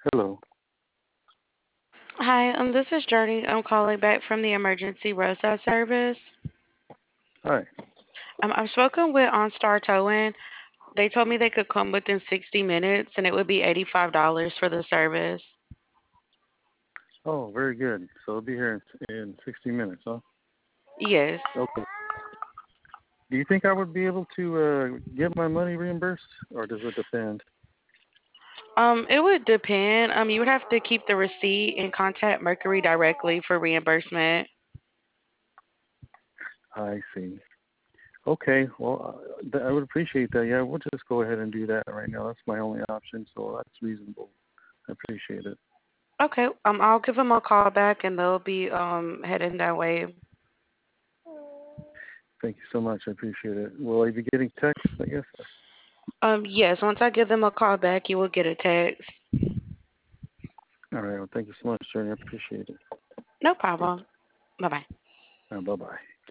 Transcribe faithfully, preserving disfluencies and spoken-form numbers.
Hello. Hi, um, this is Journey. I'm calling back from the emergency roadside service. Hi. Um, I've spoken with OnStar Towing. They told me they could come within sixty minutes and it would be eighty-five dollars for the service. Oh, very good. So it'll be here in, in sixty minutes, huh? Yes. Okay. Do you think I would be able to uh, get my money reimbursed, or does it depend? Um, it would depend. Um, you would have to keep the receipt and contact Mercury directly for reimbursement. I see. Okay. Well, uh, th- I would appreciate that. Yeah, we'll just go ahead and do that right now. That's my only option, so that's reasonable. I appreciate it. Okay. Um, I'll give them a call back and they'll be um heading that way. Thank you so much. I appreciate it. Will I be getting text, I guess? Um, yes. Once I give them a call back, you will get a text. All right. Well, thank you so much, Journey. I appreciate it. No problem. Bye bye. Uh, bye-bye.